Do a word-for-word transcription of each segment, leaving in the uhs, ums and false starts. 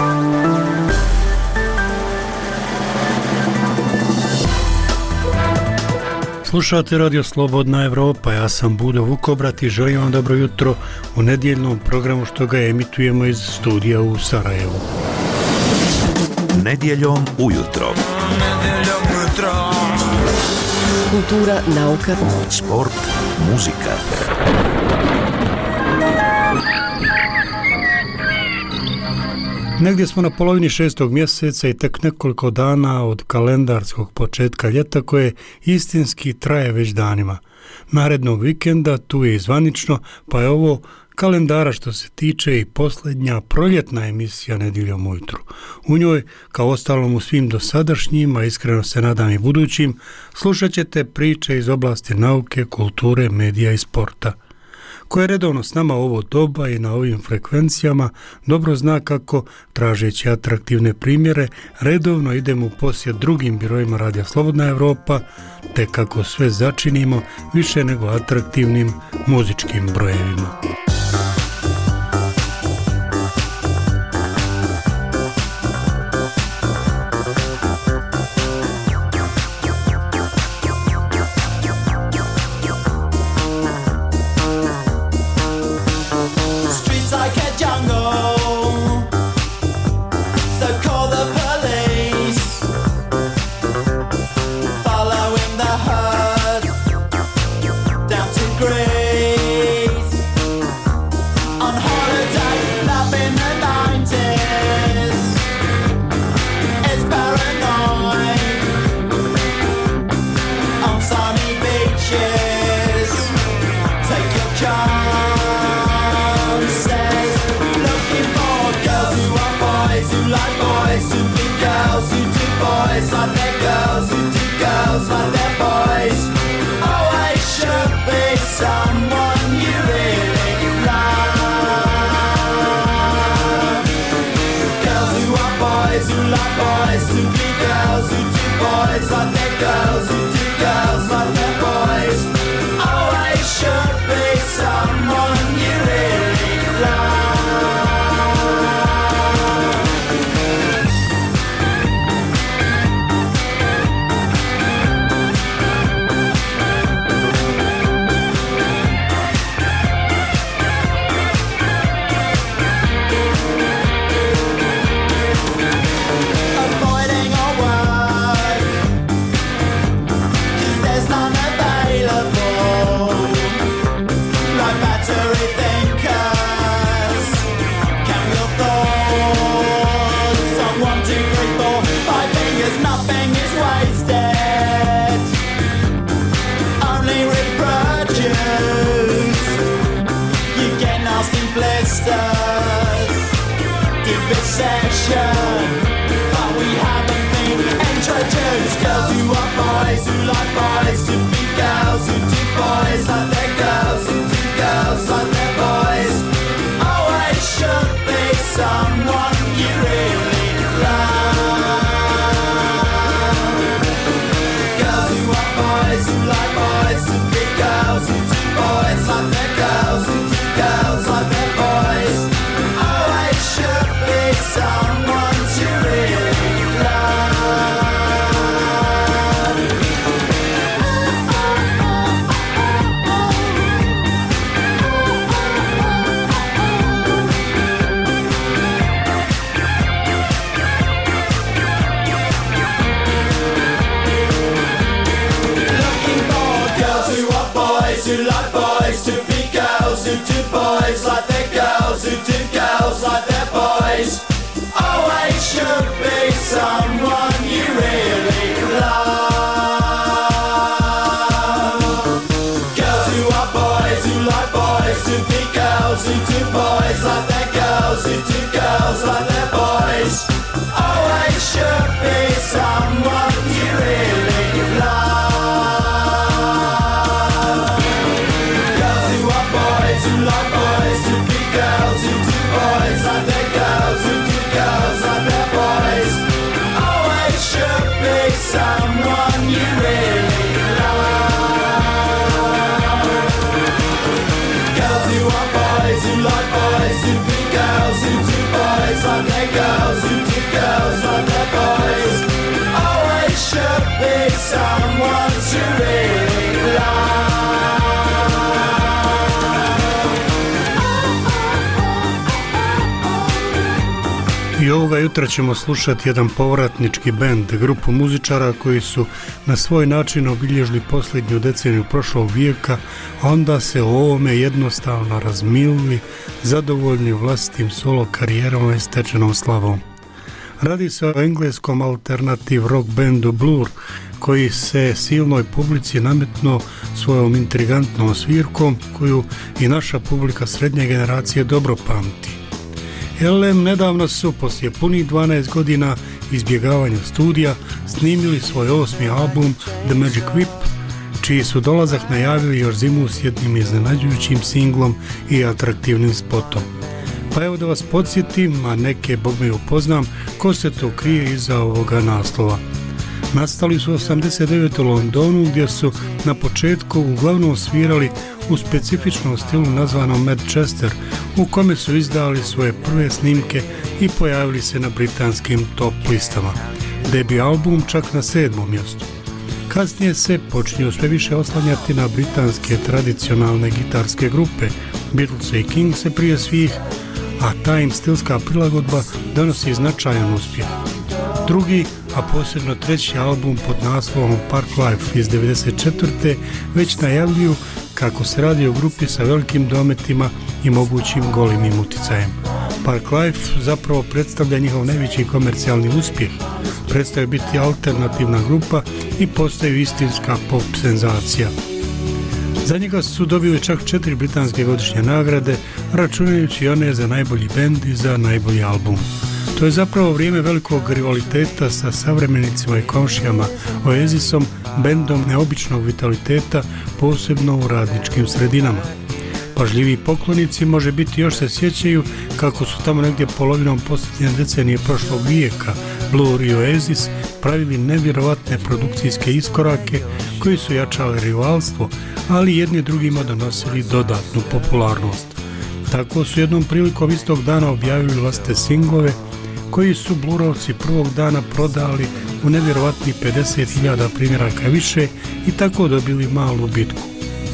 Slušate Radio Slobodna Evropa, ja sam Budo Vukobrat i želim vam dobro jutro u nedjeljnom programu što ga emitujemo iz studija u Sarajevu. Nedjeljom ujutro. Nedjeljom ujutro. Kultura, nauka, sport, muzika. Negdje smo na polovini šestog mjeseca i tek nekoliko dana od kalendarskog početka ljeta koje istinski traje već danima. Narednog vikenda tu je i zvanično, pa je ovo kalendara što se tiče i posljednja proljetna emisija Nedjeljom ujutro. U njoj, kao ostalom u svim dosadašnjim, a iskreno se nadam i budućim, slušat ćete priče iz oblasti nauke, kulture, medija i sporta. Ko je redovno s nama ovo doba i na ovim frekvencijama, dobro zna kako, tražeći atraktivne primjere, redovno idemo u posjet drugim birojima Radija Slobodna Evropa, te kako sve začinimo više nego atraktivnim muzičkim brojevima. Boys who like boys who I ovoga jutra ćemo slušati jedan povratnički bend, grupu muzičara koji su na svoj način obilježili posljednju deceniju prošlog vijeka, a onda se o ovome jednostavno razmilili, zadovoljni vlastitim solo karijerom i stečenom slavom. Radi se o engleskom alternativ rock bendu Blur, koji se silnoj publici nametnuo svojom intrigantnom svirkom, koju i naša publika srednje generacije dobro pamti. L M nedavno su, poslije punih dvanaest godina izbjegavanja studija, snimili svoj osmi album The Magic Whip, čiji su dolazak najavili još zimu s jednim iznenađujućim singlom i atraktivnim spotom. Pa evo da vas podsjetim, a neke bog me upoznam, ko se to krije iza ovoga naslova. Nastali su osamdeset devete u Londonu, gdje su na početku uglavnom svirali u specifičnom stilu nazvanom Manchester, u kome su izdali svoje prve snimke i pojavili se na britanskim top listama. Debi album čak na sedmom mjestu. Kasnije se počinju sve više oslanjati na britanske tradicionalne gitarske grupe, Beatles i Kingse prije svih, a ta im stilska prilagodba donosi značajan uspjeh. Drugi, a posebno treći album pod naslovom Park Life iz devedeset četvrte već najavljuju kako se radi o grupi sa velikim dometima i mogućim golimim uticajem. Park Life zapravo predstavlja njihov najveći komercijalni uspjeh, predstavlja biti alternativna grupa i postaju istinska pop senzacija. Za njega su dobili čak četiri britanske godišnje nagrade, računajući one za najbolji bend i za najbolji album. To je zapravo vrijeme velikog rivaliteta sa savremenicima i komšijama Oasisom, bendom neobičnog vitaliteta, posebno u radničkim sredinama. Pažljivi poklonici može biti još se sjećaju kako su tamo negdje polovinom posljednje decenije prošlog vijeka Blur i Oasis pravili nevjerovatne produkcijske iskorake koji su jačali rivalstvo, ali jedni drugima donosili dodatnu popularnost. Tako su jednom prilikom istog dana objavili vlastite singlove koji su Blurovci prvog dana prodali u nevjerovatnih pedeset hiljada primjeraka više i tako dobili malu bitku.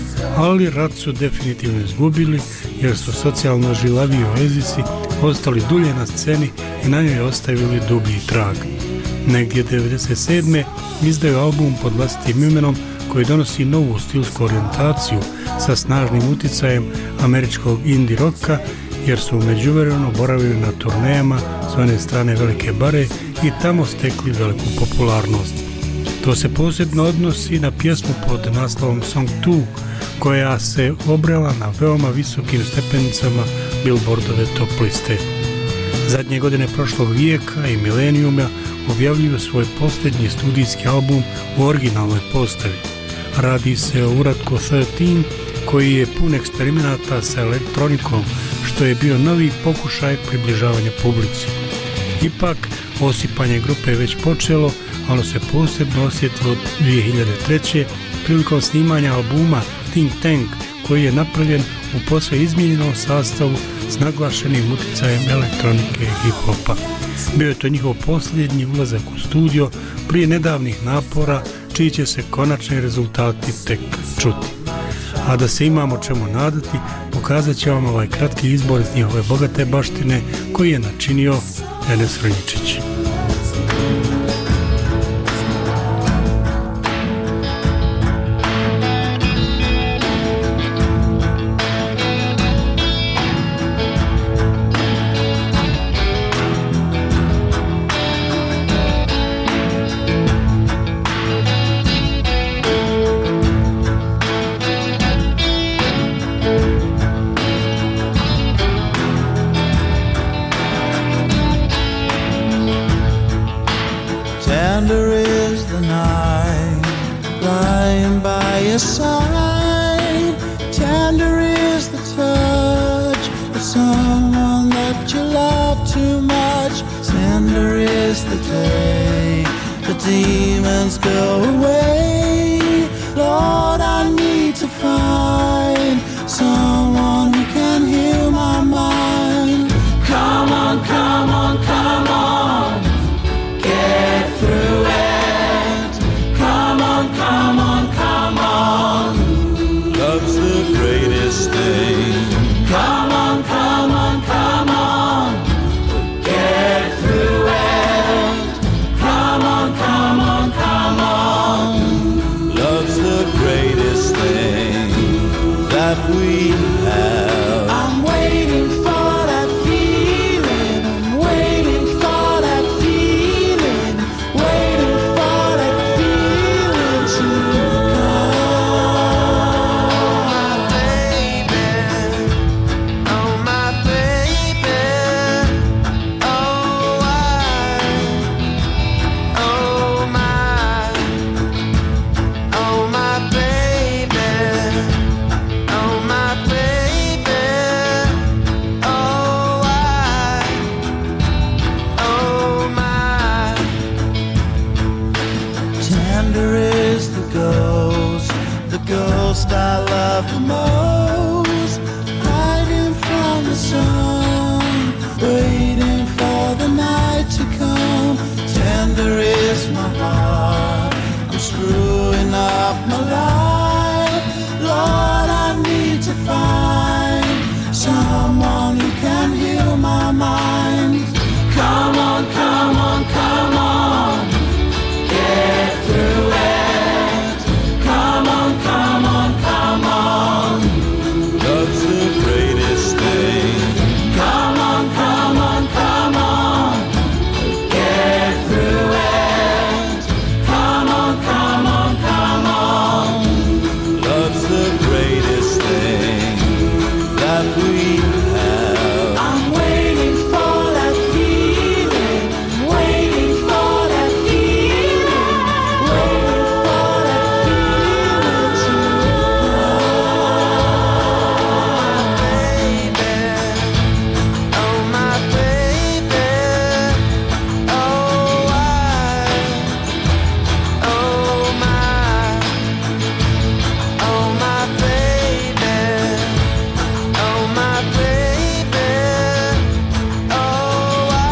Ali rat su definitivno izgubili jer su socijalno žilavi Oasisi ostali dulje na sceni i na njoj ostavili dublji trag. Negdje devedeset sedme izdaju album pod vlastitim imenom koji donosi novu stilsku orijentaciju sa snažnim uticajem američkog indie rocka, jer su u međuvremenu boravili na turnejama s one strane Velike bare i tamo stekli veliku popularnost. To se posebno odnosi na pjesmu pod naslovom Song dva, koja se obrela na veoma visokim stepenicama Billboardove top liste. Zadnje godine prošlog vijeka i milenijuma objavljuju svoj posljednji studijski album u originalnoj postavi. Radi se o uratku trinaest koji je pun eksperimenata sa elektronikom, što je bio novi pokušaj približavanja publici. Ipak, osipanje grupe je već počelo, a ono se posebno osjetilo od dvije hiljade treće prilikom snimanja albuma Think Tank, koji je napravljen u posve izmijenjenom sastavu s naglašenim utjecajem elektronike i hip-hopa. Bio je to njihov posljednji ulazak u studio prije nedavnih napora, čiji će se konačni rezultati tek čuti. A da se imamo čemu nadati, pokazat će vam ovaj kratki izbor iz njihove bogate baštine koji je načinio Enes Hrnjičić. Tender is the night lying by your side. Tender is the touch of someone that you love too much. Tender is the day the demons go away. Lord, I need to find someone who can heal my mind. Come on, come on, come on, get through it. Come on, come on, come on. Love's the greatest thing. Come on, come on, come on, get through it. sun, waiting for the night to come. Tender is my heart, I'm screwing up my life. Lord, I need to find someone who can heal my mind. Come on, come on, come on, get through it. Come on, come on, come on, love's the greatest thing. Come on, come on, come on, get through it. Come on, come on, come on, love's the greatest thing that we have. I'm waiting for that feeling, waiting for that feeling, waiting for that feeling to come. Baby, oh my baby, oh I, oh my, oh my baby, oh my baby, oh I,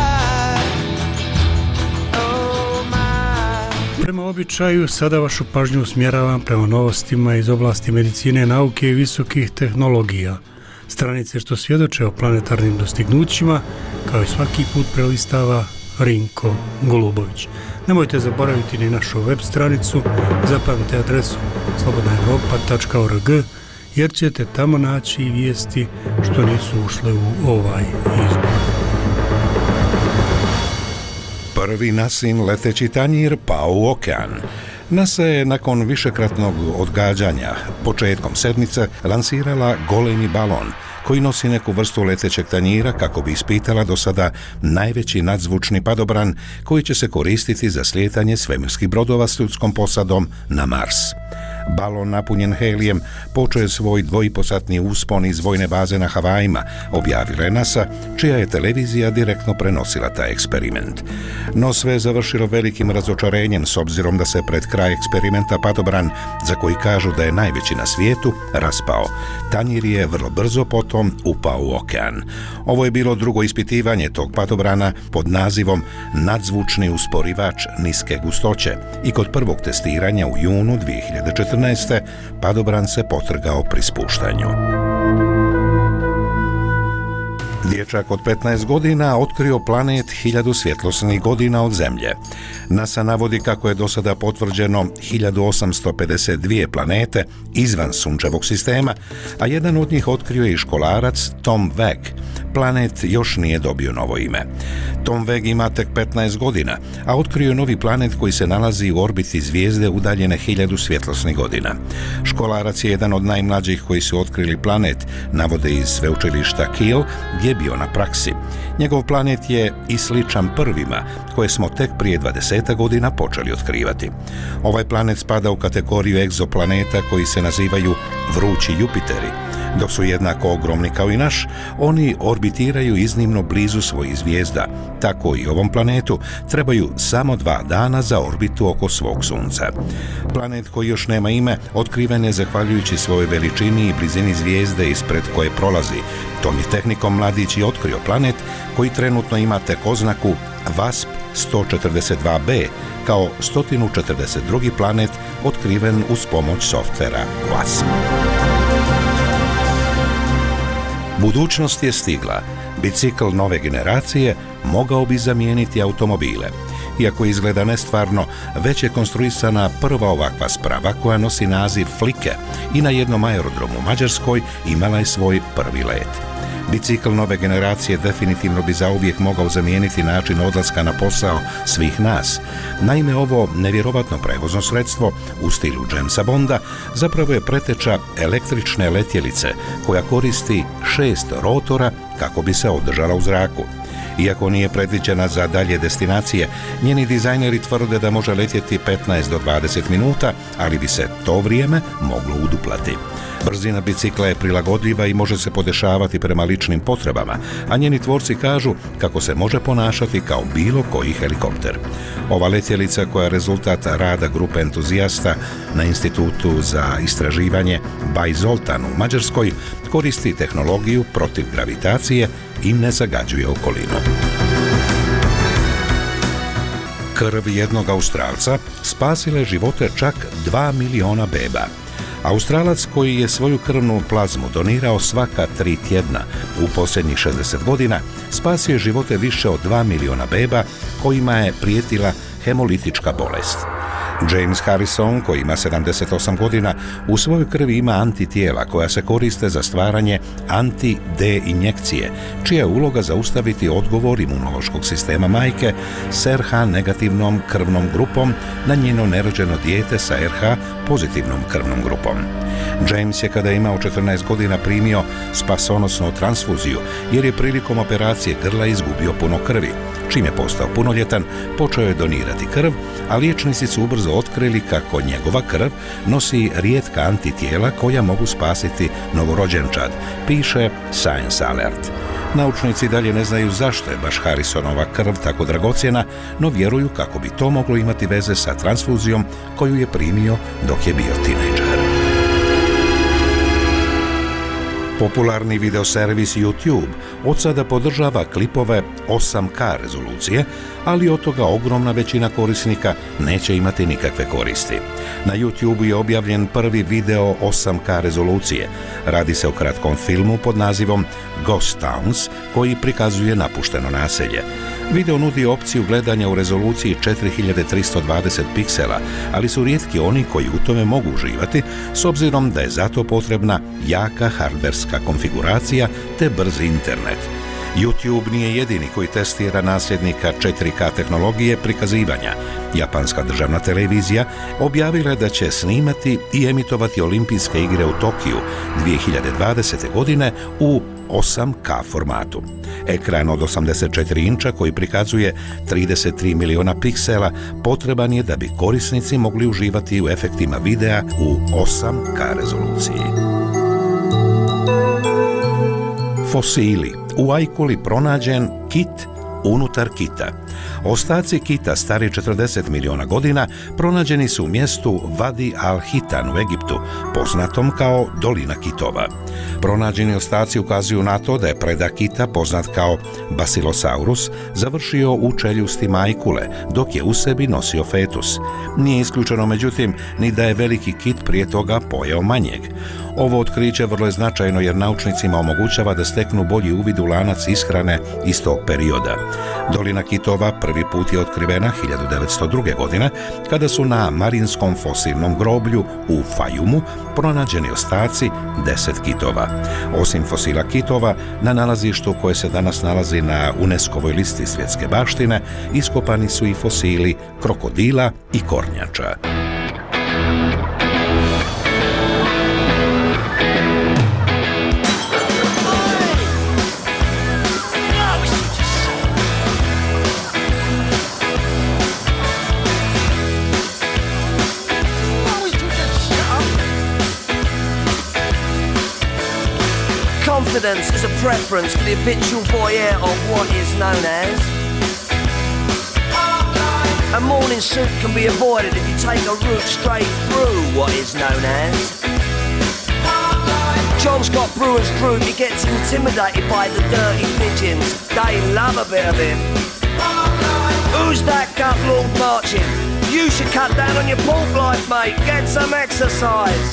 oh my. Prema običaju, sada vašu pažnju usmjeravam prema novostima iz oblasti medicine, nauke i visokih tehnologija. Stranice što svjedoče o planetarnim dostignućima, kao i svaki put prelistava Rinko Golubović. Nemojte zaboraviti ni našu web stranicu, zapamtite adresu slobodna europa tačka org, jer ćete tamo naći i vijesti što nisu ušle u ovaj izbor. Prvi nasin leteći tanjir pao u okean. NASA je nakon višekratnog odgađanja početkom sedmice lansirala golemi balon koji nosi neku vrstu letećeg tanjira kako bi ispitala do sada najveći nadzvučni padobran koji će se koristiti za slijetanje svemirskih brodova s ljudskom posadom na Mars. Balon napunjen helijem počeo je svoj dvoiposatni uspon iz vojne baze na Havajima, objavila je NASA, čija je televizija direktno prenosila taj eksperiment. No sve je završilo velikim razočarenjem s obzirom da se pred kraj eksperimenta padobran, za koji kažu da je najveći na svijetu, raspao. Tanjir je vrlo brzo potom upao u okean. Ovo je bilo drugo ispitivanje tog padobrana pod nazivom nadzvučni usporivač niske gustoće i kod prvog testiranja u junu dvije hiljade četrnaeste. padobran se potrgao pri spuštanju. Dječak od petnaest godina otkrio planet hiljadu svjetlosnih godina od Zemlje. NASA navodi kako je do sada potvrđeno hiljadu osamsto pedeset dvije planete izvan sunčevog sistema, a jedan od njih otkrio je i školarac Tom Weg. Planet još nije dobio novo ime. Tom Weg ima tek petnaest godina, a otkrio je novi planet koji se nalazi u orbiti zvijezde udaljene hiljadu svjetlosnih godina. Školarac je jedan od najmlađih koji su otkrili planet, navode iz sveučilišta Kiel, gdje je bio na praksi. Njegov planet je i sličan prvima, koje smo tek prije dvadeset godina počeli otkrivati. Ovaj planet spada u kategoriju egzoplaneta koji se nazivaju vrući Jupiteri. Dok su jednako ogromni kao i naš, oni orbitiraju iznimno blizu svojih zvijezda. Tako i ovom planetu trebaju samo dva dana za orbitu oko svog sunca. Planet koji još nema ime otkriven je zahvaljujući svojoj veličini i blizini zvijezde ispred koje prolazi. Tom je tehnikom mladić i otkrio planet koji trenutno ima tek oznaku V A S P sto četrdeset dva b kao sto četrdeset drugi planet otkriven uz pomoć softvera V A S P. Budućnost je stigla. Bicikl nove generacije mogao bi zamijeniti automobile. Iako izgleda nestvarno, već je konstruisana prva ovakva sprava koja nosi naziv Flike i na jednom aerodromu u Mađarskoj imala je svoj prvi let. Bicikl nove generacije definitivno bi zauvijek mogao zamijeniti način odlaska na posao svih nas. Naime, ovo nevjerovatno prevozno sredstvo u stilu Jamesa Bonda zapravo je preteča električne letjelice koja koristi šest rotora kako bi se održala u zraku. Iako nije predviđena za dalje destinacije, njeni dizajneri tvrde da može letjeti petnaest do dvadeset minuta, ali bi se to vrijeme moglo uduplati. Brzina bicikla je prilagodljiva i može se podešavati prema ličnom ličnim potrebama, a njeni tvorci kažu kako se može ponašati kao bilo koji helikopter. Ova letjelica, koja je rezultat rada grupe entuzijasta na Institutu za istraživanje Baj Zoltan u Mađarskoj, koristi tehnologiju protiv gravitacije i ne zagađuje okolinu. Krv jednog Australca spasila je živote čak dva miliona beba. Australac koji je svoju krvnu plazmu donirao svaka tri tjedna u posljednjih šezdeset godina spasio je živote više od dva miliona beba kojima je prijetila hemolitička bolest. James Harrison, koji ima sedamdeset osam godina, u svojoj krvi ima antitijela koja se koriste za stvaranje anti-D injekcije, čija je uloga zaustaviti odgovor imunološkog sistema majke s R H negativnom krvnom grupom na njeno nerođeno dijete sa R H pozitivnom krvnom grupom. James je kada je imao četrnaest godina primio spasonosnu transfuziju jer je prilikom operacije grla izgubio puno krvi. Čim je postao punoljetan, počeo je donirati krv, a liječnici su ubrzo otkrili kako njegova krv nosi rijetka antitijela koja mogu spasiti novorođenčad, piše Science Alert. Naučnici dalje ne znaju zašto je baš Harrisonova krv tako dragocjena, no vjeruju kako bi to moglo imati veze sa transfuzijom koju je primio dok je bio tinejdžer. Popularni videoservis YouTube od sada podržava klipove osam K rezolucije, ali od toga ogromna većina korisnika neće imati nikakve koristi. Na YouTube je objavljen prvi video osam K rezolucije. Radi se o kratkom filmu pod nazivom Ghost Towns koji prikazuje napušteno naselje. Video nudi opciju gledanja u rezoluciji četiri hiljade tristo dvadeset piksela, ali su rijetki oni koji u tome mogu uživati, s obzirom da je zato potrebna jaka hardverska konfiguracija te brzi internet. YouTube nije jedini koji testira nasljednika četiri K tehnologije prikazivanja. Japanska državna televizija objavila je da će snimati i emitovati olimpijske igre u Tokiju dvije hiljade dvadesete. godine u osam K formatu. Ekran od osamdeset četiri inča koji prikazuje trideset tri miliona piksela potreban je da bi korisnici mogli uživati u efektima videa u osam K rezoluciji. Fosili. U Ajkuli pronađen kit unutar kita. Ostaci kita stari četrdeset miliona godina pronađeni su u mjestu Vadi al-Hitan u Egiptu, poznatom kao Dolina kitova. Pronađeni ostaci ukazuju na to da je predak kita, poznat kao Basilosaurus, završio u čeljustima Ajkule, dok je u sebi nosio fetus. Nije isključeno, međutim, ni da je veliki kit prije toga pojeo manjeg. Ovo otkriće vrlo je značajno jer naučnicima omogućava da steknu bolji uvid u lanac ishrane iz tog perioda. Dolina kitova prvi put je otkrivena hiljadu devetsto druge. godine, kada su na marinskom fosilnom groblju u Fajumu pronađeni ostaci deset kitova. Osim fosila kitova, na nalazištu koje se danas nalazi na UNESCO-voj listi svjetske baštine, iskopani su i fosili krokodila i kornjača. Confidence is a preference for the habitual voyeur of what is known as. A morning suit can be avoided if you take a route straight through what is known as. John Scott Brewer's group, he gets intimidated by the dirty pigeons. They love a bit of him. Who's that gut lord marching? You should cut down on your pork life, mate. Get some exercise.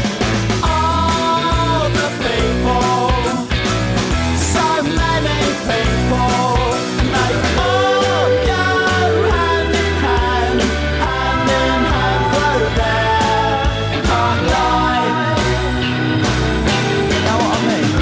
All the people, so many people, they all go hand in hand, hand in hand through their hard life. You know what I mean?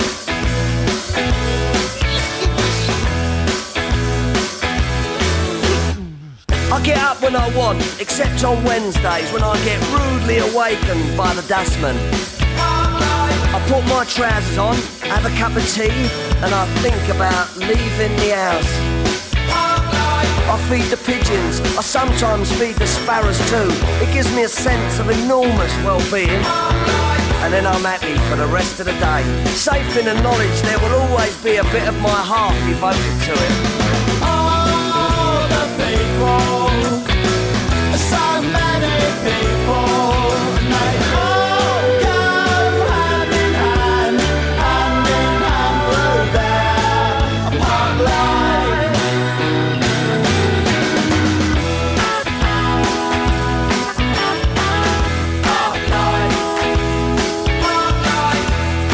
I get up when I want, except on Wednesdays when I get rudely awakened by the dustman. I put my trousers on, have a cup of tea, and I think about leaving the house. I feed the pigeons, I sometimes feed the sparrows too. It gives me a sense of enormous well-being. and then I'm happy for the rest of the day. Safe in the knowledge there will always be a bit of my heart devoted to it. All the people, so many people, they all go hand in hand, hand in hand through their park life. Park life, park life,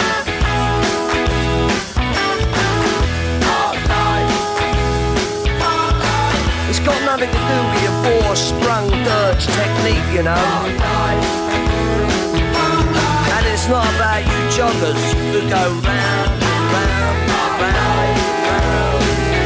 park life, park life. It's got nothing to do with your four-sprung dirge technique, you know. And it's not about you joggers who go round, round, round, round.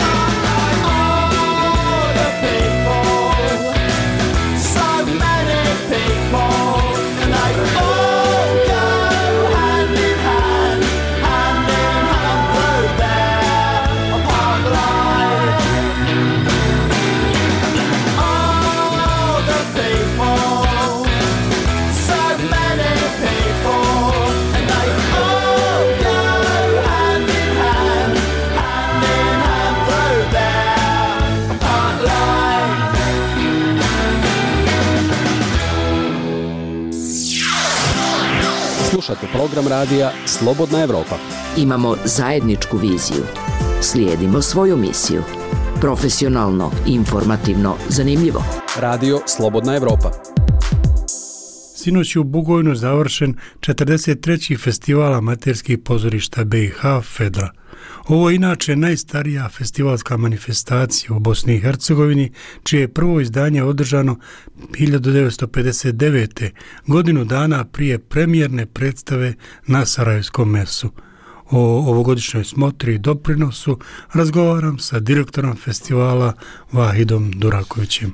All the people, so many people, and they all go hand in hand, hand in hand through their park life. All the people, so many people, and they all go hand in hand, hand in hand through their park life. Slušate program radija Slobodna Evropa. Imamo zajedničku viziju. Slijedimo svoju misiju. Profesionalno, informativno, zanimljivo. Radio Slobodna Evropa. Sinoć je u Bugojnu završen četrdeset treći festival amaterskih pozorišta B i H Fedra. Ovo je inače najstarija festivalska manifestacija u Bosni i Hercegovini, čije je prvo izdanje održano hiljadu devetsto pedeset devete. godinu dana prije premijerne predstave na Sarajevskom mesu. O ovogodišnjoj smotri i doprinosu razgovaram sa direktorom festivala Vahidom Durakovićem.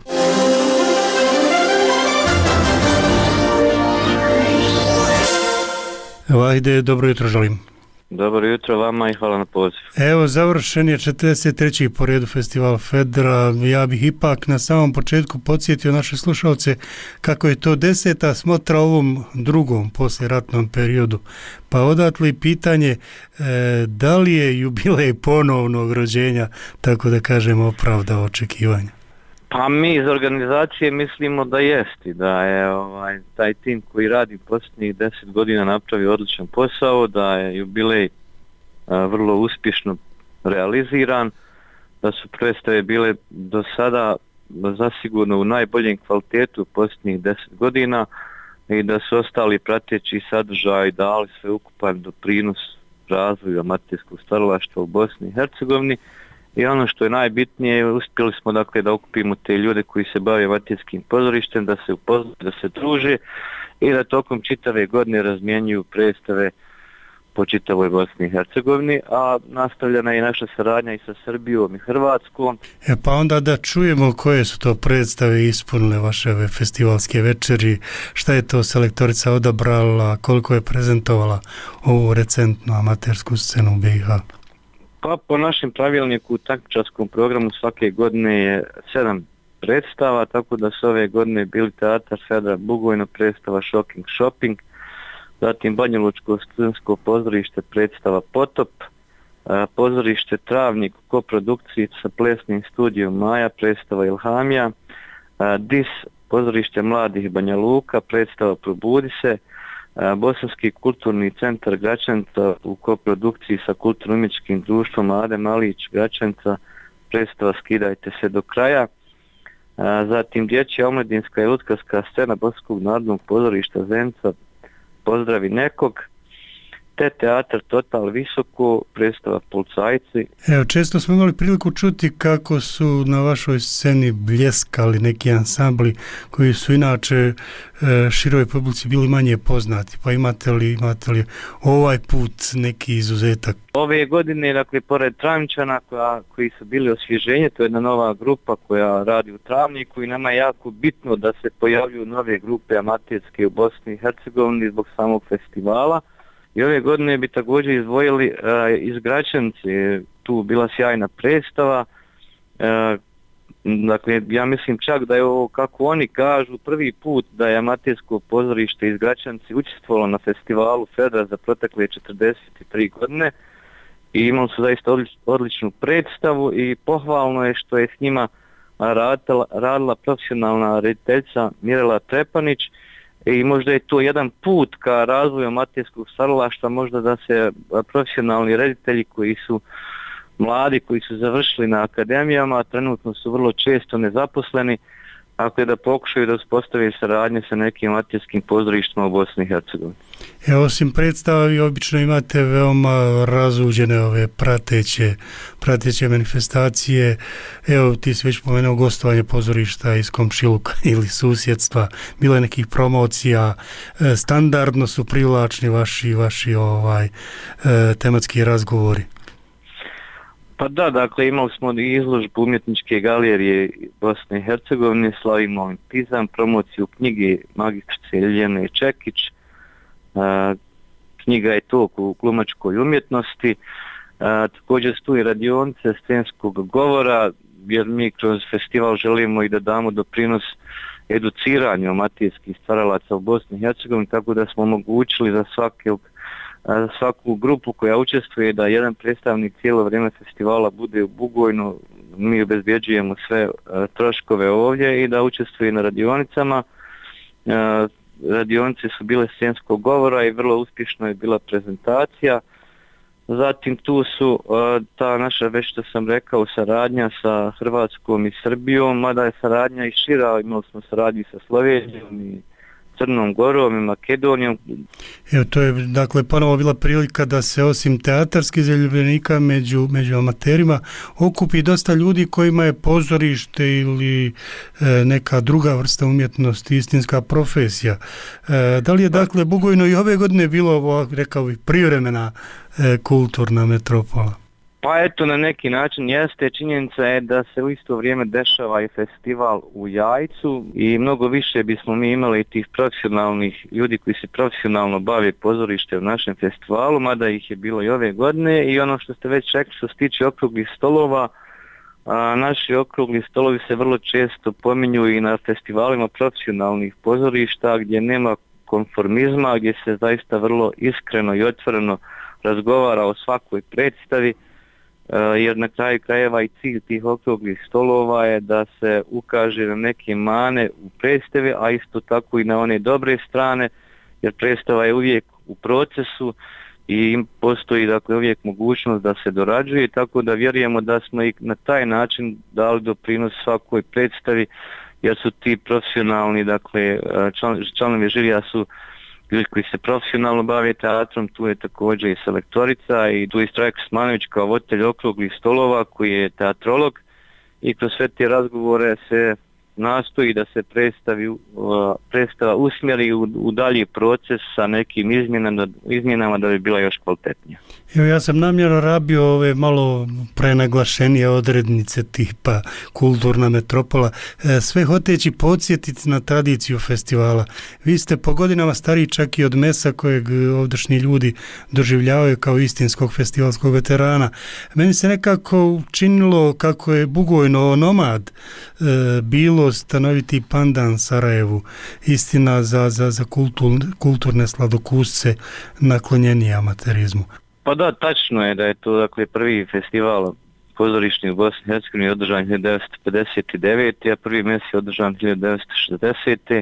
Vahide, dobro jutro želim. Dobro jutro vama i hvala na pozivu. Evo, završen je četrdeset treći po redu festival Fedra. Ja bih ipak na samom početku podsjetio naše slušalce kako je to deseta smotra ovom drugom poslijeratnom periodu. Pa odatle pitanje e, da li je jubilej ponovnog rođenja, tako da kažemo, opravdao očekivanja? Pa mi iz organizacije mislimo da jesti, da je ovaj, taj tim koji radi posljednjih deset godina napravio odličan posao, da je jubilej a, vrlo uspješno realiziran, da su predstave bile do sada zasigurno u najboljem kvalitetu posljednjih deset godina i da su ostali prateći sadržaj dali sveukupan doprinos razvoju amaterskog stvaralaštva u Bosni i Hercegovini. I ono što je najbitnije, uspjeli smo dakle da okupimo te ljude koji se bave amaterskim pozorištem, da se upoznaju, da se druže i da tokom čitave godine razmjenjuju predstave po čitavoj Bosni i Hercegovini, a nastavljena je naša saradnja i sa Srbijom i Hrvatskom. E pa onda da čujemo koje su to predstave ispunile vaše festivalske večeri, šta je to selektorica odabrala, koliko je prezentovala ovu recentnu amatersku scenu u B i H? Pa po našem pravilniku u takmičarskom programu svake godine je sedam predstava, tako da su ove godine bili Teatar Fedra Bugojno, predstava Shocking Shopping, zatim Banjalučko studentsko pozorište, predstava Potop, pozorište Travnik u koprodukciji sa plesnim studijom Maja, predstava Ilhamija, D I S, pozorište mladih Banja Luka, predstava Probudi se, Bosanski kulturni centar Gračanca u koprodukciji sa kulturno-umjetničkim društvom Ade Malić Gračanca, predstava Skidajte se do kraja. Zatim dječja omladinska i lutkarska scena Bosanskog narodnog pozorišta Zenca, Pozdravi nekog, te teatar Total Visoko, predstava Policajci. Evo, često smo imali priliku čuti kako su na vašoj sceni bljeskali neki ansambli koji su inače e, široj publici bili manje poznati. Pa imate li, imate li ovaj put neki izuzetak? Ove godine, dakle, pored Travničana koja, koji su bili osvježenje, to je jedna nova grupa koja radi u Travniku i nama je jako bitno da se pojavljuju nove grupe amaterske u Bosni i Hercegovini zbog samog festivala. I ove godine bi također izdvojili uh, iz Gračance, tu bila sjajna predstava, uh, Dakle, ja mislim čak da je ovo, kako oni kažu, prvi put da je amatersko pozorište iz Gračanice učestvovalo na festivalu Fedra za protekle četrdeset tri godine i imali su zaista odlič, odličnu predstavu i pohvalno je što je s njima radila, radila profesionalna rediteljica Mirela Trepanić i možda je to jedan put ka razvoju amaterskog stvaralaštva, možda da se profesionalni reditelji koji su mladi, koji su završili na akademijama, trenutno su vrlo često nezaposleni, ako je da pokušaju da uspostave saradnje sa nekim amaterskim pozorištima u Bosni i Hercegovini. E, osim predstava, vi obično imate veoma razuđene ove prateće, prateće manifestacije. Evo, ti si već pomenuo gostovanje pozorišta iz komšiluka ili susjedstva, bilo je nekih promocija, e, standardno su privlačni vaši, vaši ovaj, e, tematski razgovori. Pa da, dakle imali smo izložbu umjetničke galerije Bosne i Hercegovine, Slavimo olimpizam, promociju knjige magistrice Ljiljane Čekić, a, knjiga je to u glumačkoj umjetnosti, a, također su tu i radionice scenskog govora, jer mi kroz festival želimo i da damo doprinos educiranju amaterskih stvaralaca u Bosni i Hercegovini, tako da smo omogućili za svakog za svaku grupu koja učestvuje da jedan predstavnik cijelo vrijeme festivala bude u Bugojnu, mi obezbjeđujemo sve uh, troškove ovdje i da učestvuje na radionicama. Uh, radionice su bile scenskog govora i vrlo uspješno je bila prezentacija. Zatim tu su uh, ta naša, već što sam rekao, saradnja sa Hrvatskom i Srbijom, mada je saradnja i šira, imali smo saradnju sa Slovenijom i Crnom Gorom i Makedonijom. Evo, to je dakle ponovo bila prilika da se osim teatarskih zaljubljenika među, među amaterima okupi dosta ljudi kojima je pozorište ili e, neka druga vrsta umjetnosti istinska profesija. E, da li je dakle Bugojno i ove godine bilo ovo, rekao bih, privremena e, kulturna metropola? Pa eto, na neki način jeste. Činjenica je da se u isto vrijeme dešava i festival u Jajcu i mnogo više bismo mi imali tih profesionalnih ljudi koji se profesionalno bave pozorište u našem festivalu, mada ih je bilo i ove godine. I ono što ste već rekli, što se tiče okruglih stolova, a, naši okrugli stolovi se vrlo često pominju i na festivalima profesionalnih pozorišta gdje nema konformizma, gdje se zaista vrlo iskreno i otvoreno razgovara o svakoj predstavi. Jer na kraju krajeva i cilj tih okruglih stolova je da se ukaže na neke mane u predstavi, a isto tako i na one dobre strane, jer predstava je uvijek u procesu i postoji dakle uvijek mogućnost da se dorađuje, tako da vjerujemo da smo i na taj način dali doprinos svakoj predstavi, jer su ti profesionalni, dakle član, članovi žirija su ljudi koji se profesionalno bave teatrom, tu je također i selektorica i tu je Strajko Smanović kao voditelj okruglih stolova koji je teatrolog i kroz sve te razgovore se nastoji da se predstavi, uh, predstava usmjeri u, u dalji proces sa nekim izmjenama, izmjenama da bi bila još kvalitetnija. Evo, ja sam namjerno rabio ove malo prenaglašenije odrednice tipa kulturna metropola, sve hoteći podsjetiti na tradiciju festivala. Vi ste po godinama stariji čak i od Mesa kojeg ovdašnji ljudi doživljavaju kao istinskog festivalskog veterana. Meni se nekako učinilo kako je Bugojno nomad e, bilo stanoviti pandan Sarajevu, istina za, za, za kultur, kulturne sladokusce naklonjeni amaterizmu. Pa da, tačno je da je to dakle prvi festival pozorišni u Bosni i Hercegovini održan hiljadu devetsto pedeset devete. a prvi mjesec je održan hiljadu devetsto šezdesete.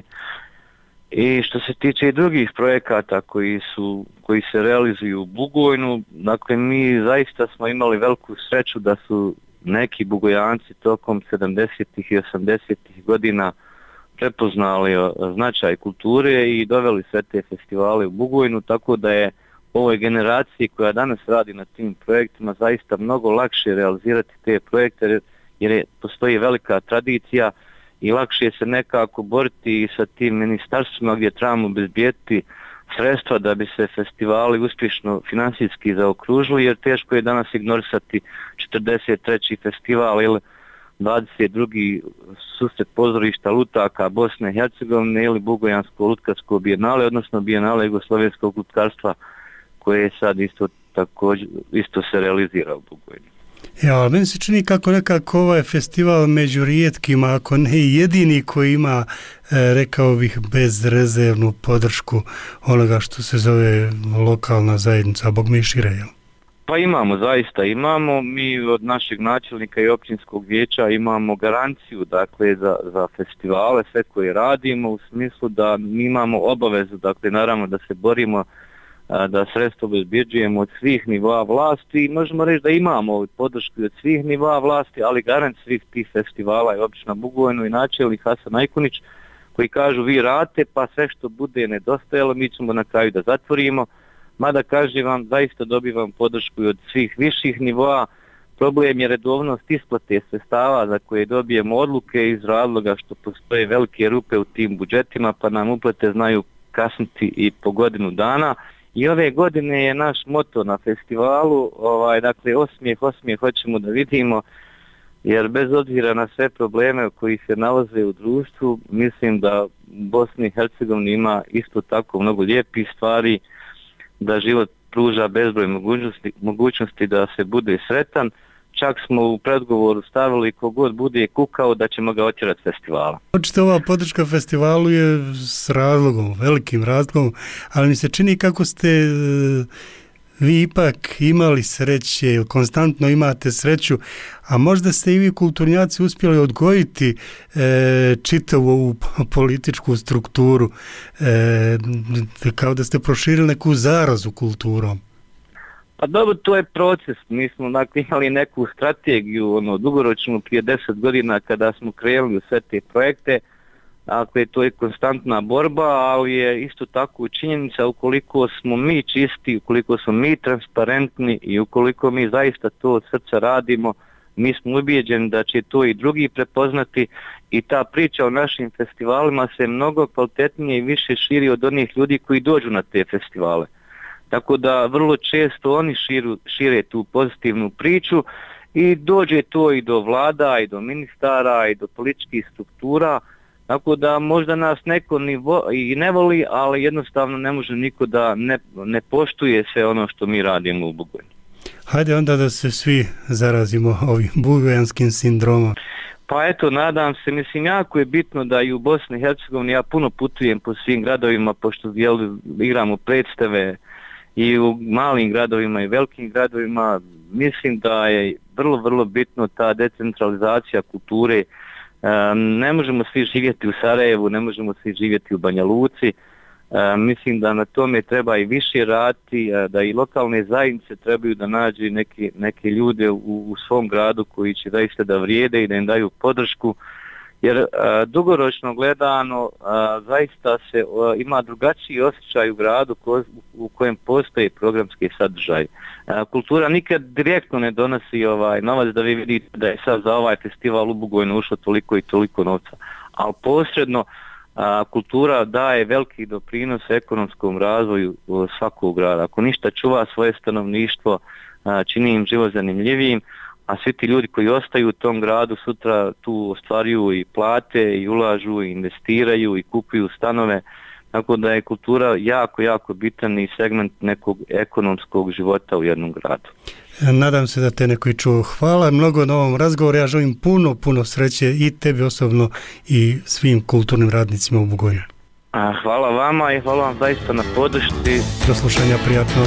I što se tiče i drugih projekata koji su koji se realizuju u Bugojnu, dakle mi zaista smo imali veliku sreću da su neki Bugojanci tokom sedamdesetih i osamdesetih godina prepoznali značaj kulture i doveli sve te festivale u Bugojnu, tako da je ovoj generaciji koja danas radi na tim projektima zaista mnogo lakše realizirati te projekte jer je, postoji velika tradicija i lakše se nekako boriti sa tim ministarstvima gdje trebamo obezbijeti sredstva da bi se festivali uspješno finansijski zaokružili, jer teško je danas ignorisati četrdeset treći festival ili dvadeset drugi susret pozorišta lutaka Bosne i Hercegovine ili Bugojansko lutkarsko bijenale, odnosno bijenale jugoslovenskog lutkarstva koje sad isto također isto se realizira u Bugojni. Ja, meni se čini kako nekako ovaj festival među rijetkima, ako ne jedini koji ima, e, rekao bih, bezrezervnu podršku onoga što se zove lokalna zajednica, a bog mi šire, jel? Pa imamo, zaista imamo. Mi od našeg načelnika i općinskog vijeća imamo garanciju, dakle, za, za festivale, sve koje radimo, u smislu da mi imamo obavezu, dakle, naravno da se borimo, da sredstvo obezbjeđujemo od svih nivoa vlasti i možemo reći da imamo podršku od svih nivoa vlasti, ali garant svih tih festivala je općina Bugojno i načelnik Hasan Ajkunić, koji kažu vi radite, pa sve što bude nedostajalo mi ćemo na kraju da zatvorimo. Mada kažem vam, zaista dobivam podršku od svih viših nivoa. Problem je redovnost isplate sredstava za koje dobijemo odluke iz razloga što postoje velike rupe u tim budžetima, pa nam uplate znaju kasniti i po godinu dana. I ove godine je naš moto na festivalu, ovaj, dakle, osmijeh, osmijeh hoćemo da vidimo, jer bez obzira na sve probleme koji se nalaze u društvu, mislim da u Bosni i Hercegovini ima isto tako mnogo lijepih stvari, da život pruža bezbroj mogućnosti, mogućnosti da se bude sretan. Čak smo u predgovoru stavili kogod bude kukao da ćemo ga otjerati s festivala. Očito ova podrška festivalu je s razlogom, velikim razlogom, ali mi se čini kako ste vi ipak imali sreće ili konstantno imate sreću, a možda ste i vi kulturnjaci uspjeli odgojiti e, čitavu ovu političku strukturu, e, kao da ste proširili neku zarazu kulturom. Pa dobro, to je proces. Mi smo dakle, imali neku strategiju ono, dugoročnu prije deset godina kada smo krenuli u sve te projekte. Dakle, to je konstantna borba, ali je isto tako činjenica ukoliko smo mi čisti, ukoliko smo mi transparentni i ukoliko mi zaista to od srca radimo, mi smo ubijeđeni da će to i drugi prepoznati i ta priča o našim festivalima se mnogo kvalitetnije i više širi od onih ljudi koji dođu na te festivale. Tako da vrlo često oni širu, šire tu pozitivnu priču i dođe to i do vlada, i do ministara, i do političkih struktura. Tako da možda nas neko nivo, i ne voli, ali jednostavno ne može niko da ne, ne poštuje sve ono što mi radimo u Bugojnu. Hajde onda da se svi zarazimo ovim bugojanskim sindromom. Pa eto, nadam se, mislim, jako je bitno da i u Bosni i Hercegovini ja puno putujem po svim gradovima, pošto jel, igramo predstave i u malim gradovima i velikim gradovima. Mislim da je vrlo, vrlo bitno ta decentralizacija kulture. Ne možemo svi živjeti u Sarajevu, ne možemo svi živjeti u Banja Luci. Mislim da na tome treba i više raditi, da i lokalne zajednice trebaju da nađu neke, neke ljude u, u svom gradu koji će zaista da vrijede i da im daju podršku. Jer a, dugoročno gledano a, zaista se a, ima drugačiji osjećaj u gradu ko, u kojem postoje programski sadržaj. A, kultura nikad direktno ne donosi ovaj novac da vi vidite da je sad za ovaj festival u Bugojnu ušlo toliko i toliko novca. Ali posredno a, kultura daje veliki doprinos ekonomskom razvoju a, svakog grada. Ako ništa čuva svoje stanovništvo, a, čini im život zanimljivijim, a svi ti ljudi koji ostaju u tom gradu sutra tu ostvaruju i plate i ulažu i investiraju i kupuju stanove, tako da je kultura jako, jako bitan i segment nekog ekonomskog života u jednom gradu. Nadam se da te neko i čuo. Hvala mnogo na ovom razgovoru, ja želim puno, puno sreće i tebi osobno i svim kulturnim radnicima u Bugojnu. Hvala vama i hvala vam zaista na podršci. Do slušanja, prijatno.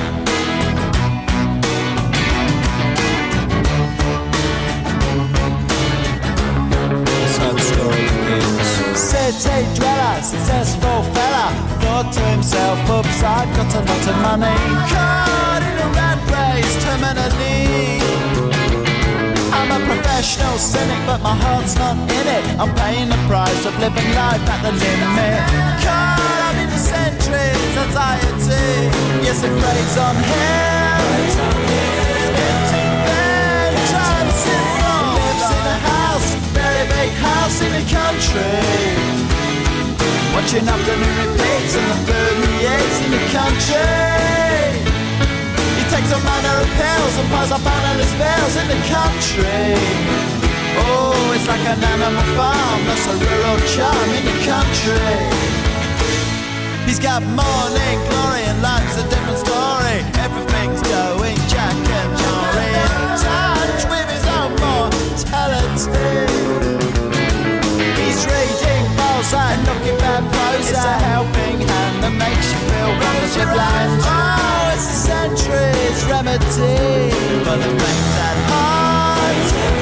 City dweller, successful fella, thought to himself, oops, I've got a lot of money. Caught in a rat race, terminally. I'm a professional cynic, but my heart's not in it. I'm paying the price of living life at the limit. Caught up in the centuries, anxiety. Yes, it plays on him. Empty bed, time syndrome. Lives in a house, very big house in the country. Watching afternoon repeats and the food he eats in the country. He takes a manner of pills and piles up analyst bills in the country. Oh, it's like an animal farm, that's a rural charm in the country. He's got morning glory and life's a different story. Everything's going Jack and Jory in touch you blind. Oh, it's a century's remedy for the things at heart.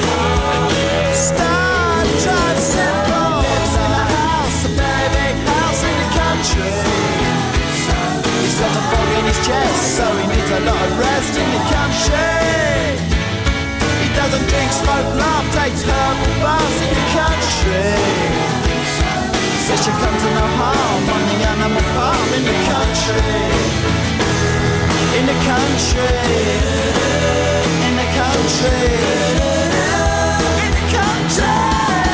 Start drive simple. Lives in a house, a very big house in the country. He's got a fog in his chest, so he needs a lot of rest in the country. He doesn't drink, smoke, laugh, takes herbal baths in the country. Says she comes to no harm on the animal farm in the country. In the country. In the country. In the country.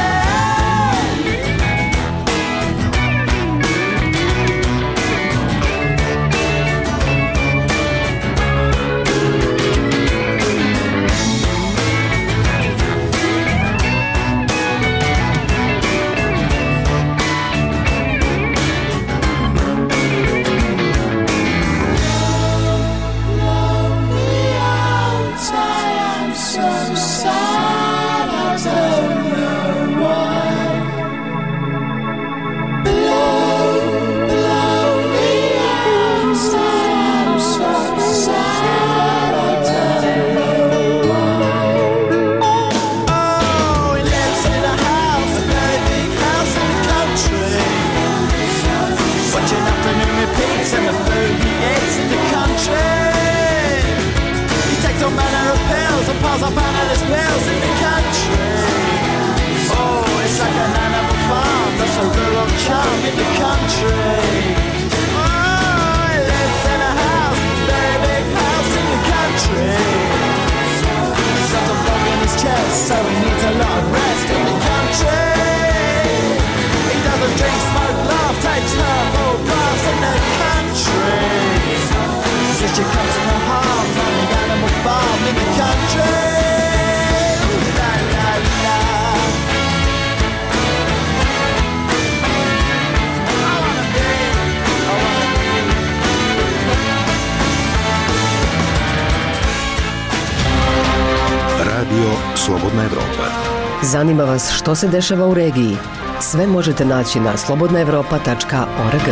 Slobodna Evropa. Zanima vas što se dešava u regiji? Sve možete naći na slobodna evropa tačka org.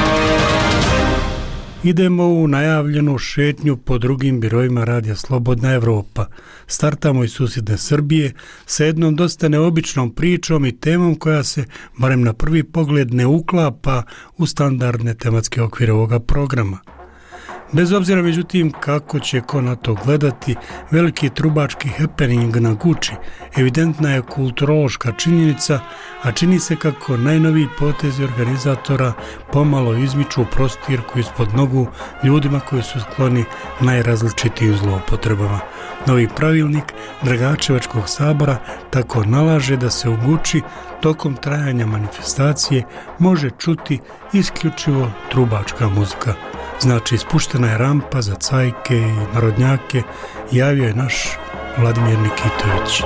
Idemo u najavljenu šetnju po drugim biroima radija Slobodna Evropa. Startamo iz susjedne Srbije sa jednom dosta neobičnom pričom i temom koja se, barem na prvi pogled, ne uklapa u standardne tematske okvire ovoga programa. Bez obzira, međutim, kako će ko na to gledati, veliki trubački happening na Guči evidentna je kulturološka činjenica, a čini se kako najnoviji potezi organizatora pomalo izmiču u prostirku ispod nogu ljudima koji su skloni najrazličitijim zloupotrebama. Novi pravilnik Dragačevačkog sabora tako nalaže da se u Guči tokom trajanja manifestacije može čuti isključivo trubačka muzika. Znači, ispuštena je rampa za cajke i narodnjake, javio je naš Vladimir Nikitović.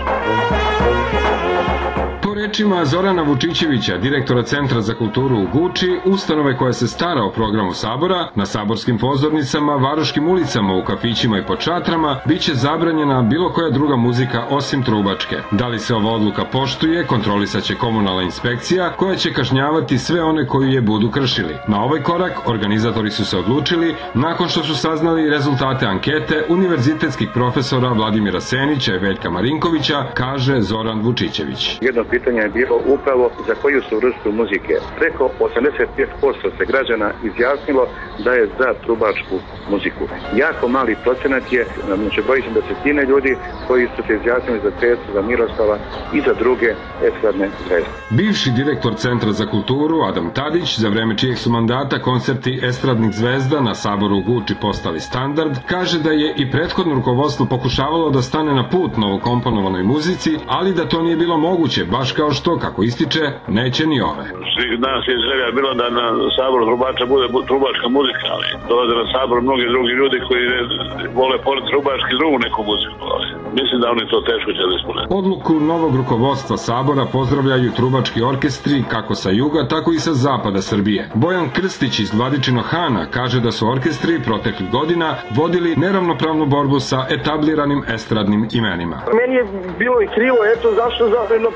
Po rečima Zorana Vučićevića, direktora Centra za kulturu u Guči, ustanove koja se stara o programu sabora, na saborskim pozornicama, varoškim ulicama, u kafićima i pod šatrama, bit će zabranjena bilo koja druga muzika osim trubačke. Da li se ova odluka poštuje, kontrolisat će komunalna inspekcija, koja će kažnjavati sve one koji je budu kršili. Na ovaj korak organizatori su se odlučili nakon što su saznali rezultate ankete univerzitetskih profesora Vladimira Senića i Veljka Marinkovića, kaže Zoran Vučićević. Jedno pitanje je bilo upravo za koju su vrstu muzike. Preko osamdeset pet posto se građana izjasnilo da je za trubačku muziku. Jako mali procenat je, znači bojim se desetine ljudi koji su se izjasnili za Cecu, za Miroslava i za druge estradne zvezde. Bivši direktor Centra za kulturu Adam Tadić, za vreme čijeg su mandata koncerti estradnih zvezda na saboru u Guči postali standard, kaže da je i prethodno rukovodstvo pokušavalo da stane na put novokomponovanoj muzici, ali da to nije bilo moguće, baš kao što, kako ističe, neće ni ove. Svih nas je želja bilo da na saboru trubača bude trubačka muzika, ali dolaze na sabor mnogi drugi ljudi koji ne vole pored trubački drugu neku muziku, ali mislim da oni to teško će da ispune. Odluku novog rukovodstva sabora pozdravljaju trubački orkestri kako sa juga, tako i sa zapada Srbije. Bojan Krstić iz Vladičinog Hana kaže da su orkestri proteklih godina vodili neravnopravnu borbu sa etabliranim estradnim imenima. Meni je bilo i krivo, eto zašto, za, na primjer, eto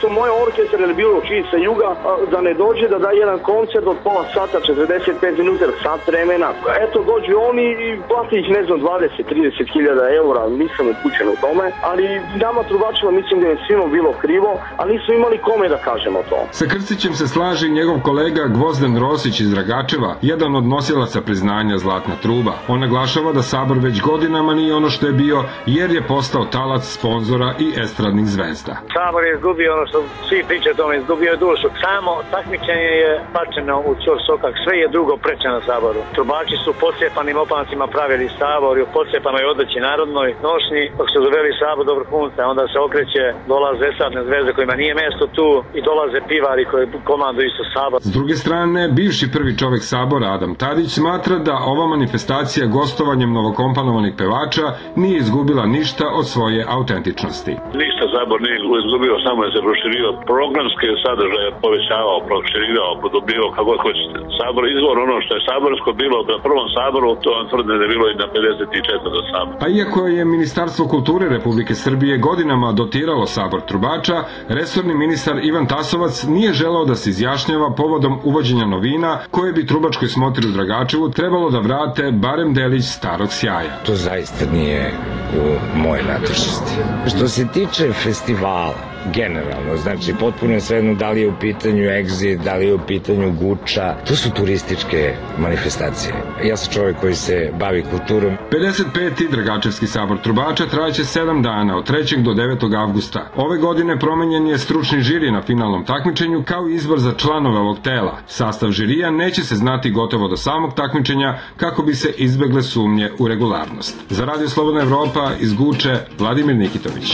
su moje orkestre ili bilo čiji sa juga da ne dođe da da jedan koncert od pola sata, četrdeset pet minuta, sat vremena. Eto, dođu oni i plati ih, ne znam, dvadeset do trideset hiljada eura, nisam upućen u tome, ali nama trubačima mislim da je svima bilo krivo, a nismo imali kome da kažemo to. Sa Krstićem se slaže i njegov kolega Gvozden Rosić iz Dragačeva, jedan od nosilaca priznanja Zlatna truba. On naglašava da Sabor već godinama nije ono što je bio, jer je postao talac sponzora i estradnih zvezda. Sabor je izgubio ono što svi pričaju o tome, izgubio je dušu. Samo takmičenje je bačeno u čor sokak, sve je drugo preče na Saboru. Trubači su pocepanim opancima pravili Sabor i u pocepanoj odeći narodnoj nošnji, dok su doveli Sabor do vrhunca, onda se okreće, dolaze estradne zvezde kojima nije mesto tu i dolaze pivari koji komanduju isto Sabor. S druge strane, bivši prvi čovek Sabora Adam Tadić smatra da ova manifestacija gostovanjem novokomponovanih pevača nije izgubila ništa od svoje autentičnosti. Ništa Sabor nije izgubio, samo je se proširio, programske sadržaje povećavao, proširivao, podobivao, kako hoćete. Sabor izvor ono što je saborsko bilo na prvom Saboru, to vam tvrde da je bilo i na pedeset četvrtom Saboru. A iako je Ministarstvo kulture Republike Srbije godinama dotiralo Sabor trubača, resorni ministar Ivan Tasovac nije želeo da se izjašnjava povodom uvođenja novina koje bi trubačkoj smotri u Dragačevu trebalo da vrate barem delić starog sjaja. To zaista nije u moje nadležnosti. Što se tiče festivala, generalno, znači potpuno je svejedno da li je u pitanju Exit, da li je u pitanju Guča, to su turističke manifestacije. Ja sam čovjek koji se bavi kulturom. pedeset peti Dragačevski sabor trubača trajaće sedam dana, od trećeg do devetog avgusta. Ove godine promenjen je stručni žiri na finalnom takmičenju, kao i izbor za članove ovog tela. Sastav žirija neće se znati gotovo do samog takmičenja, kako bi se izbegle sumnje u regularnost. Za Radio Slobodna Evropa iz Guče, Vladimir Nikitović.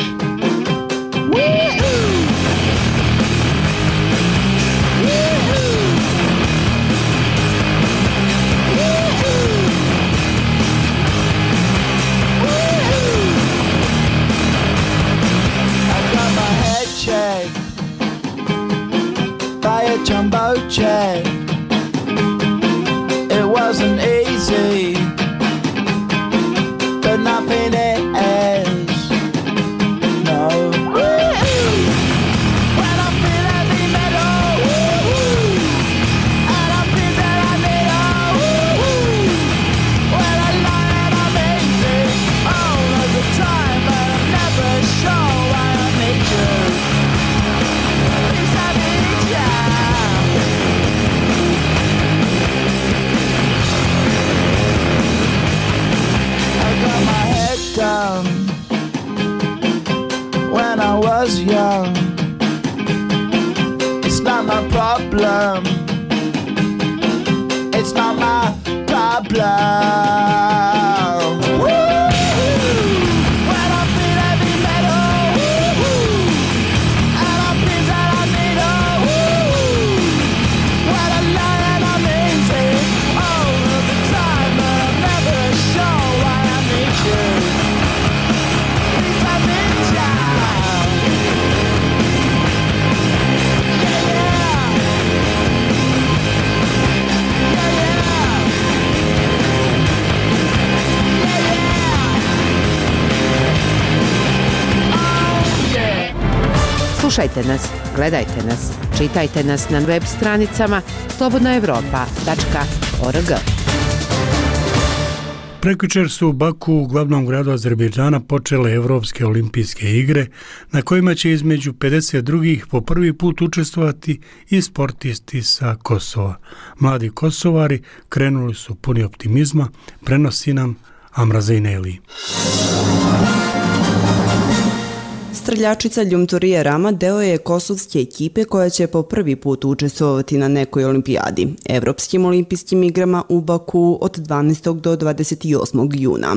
Jumbo jet. It wasn't easy, but nothing is. No. When I feel heavy metal, and I feel that I need a. When I lie and I'm easy all of the time, but I'm never sure why I need you. Please I need you. Down when I was young. It's not my problem. It's not my problem. When I feel heavy metal, and I feel that I need a. When I lie and I'm easy all of the time, but I'm never sure why I need you. Slušajte nas, gledajte nas, čitajte nas na web stranicama slobodna evropa tačka org. Prekjučer su u Baku, glavnom gradu Azerbejdžana, počele Evropske olimpijske igre, na kojima će između pedeset drugih po prvi put učestvovati i sportisti sa Kosova. Mladi Kosovari krenuli su puni optimizma, prenosi nam Amra Zejneli. Streljačica Ljumturije Rama deo je kosovske ekipe koja će po prvi put učestvovati na nekoj olimpijadi, Evropskim olimpijskim igrama u Baku od dvanaestog do dvadeset osmog juna.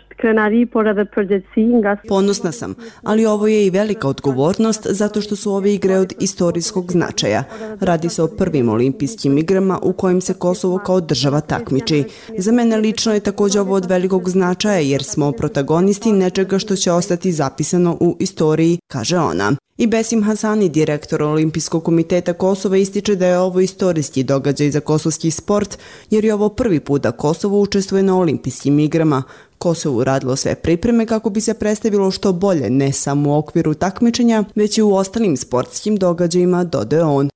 Ponosna sam, ali ovo je i velika odgovornost zato što su ove igre od istorijskog značaja. Radi se o prvim olimpijskim igrama u kojim se Kosovo kao država takmiči. Za mene lično je također ovo od velikog značaja jer smo protagonisti nečega što će ostati zapisano u istoriji, kaže ona. I Besim Hasani, direktor Olimpijskog komiteta Kosova, ističe da je ovo istorijski događaj za kosovski sport jer je ovo prvi put da Kosovo učestvuje na olimpijskim igrama. Kosovo uradilo sve pripreme kako bi se predstavilo što bolje ne samo u okviru takmičenja, već i u ostalim sportskim događajima, dodao on.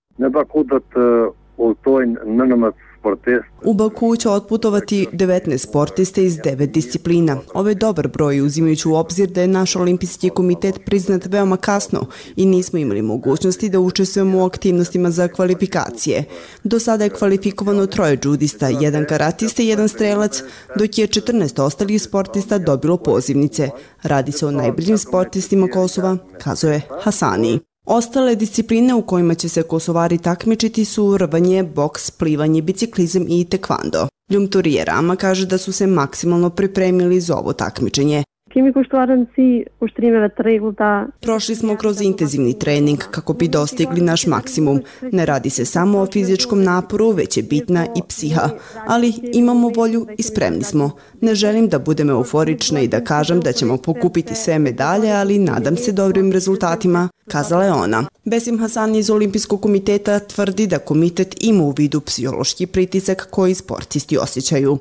U Baku će otputovati devetnaest sportiste iz devet disciplina. Ovo je dobar broj uzimajući u obzir da je naš olimpijski komitet priznat veoma kasno i nismo imali mogućnosti da učestvujemo u aktivnostima za kvalifikacije. Do sada je kvalifikovano troje džudista, jedan karatista i jedan strelac, dok je četrnaest ostalih sportista dobilo pozivnice. Radi se o najboljim sportistima Kosova, kazuje Hasani. Ostale discipline u kojima će se Kosovari takmičiti su rvanje, boks, plivanje, biciklizam i tekvando. Ljumturije Rama kaže da su se maksimalno pripremili za ovo takmičenje. Prošli smo kroz intenzivni trening kako bi dostigli naš maksimum. Ne radi se samo o fizičkom naporu, već je bitna i psiha. Ali imamo volju i spremni smo. Ne želim da budem euforična i da kažem da ćemo pokupiti sve medalje, ali nadam se dobrim rezultatima, kazala je ona. Besim Hasani iz Olimpijskog komiteta tvrdi da komitet ima u vidu psihološki pritisak koji sportisti osjećaju.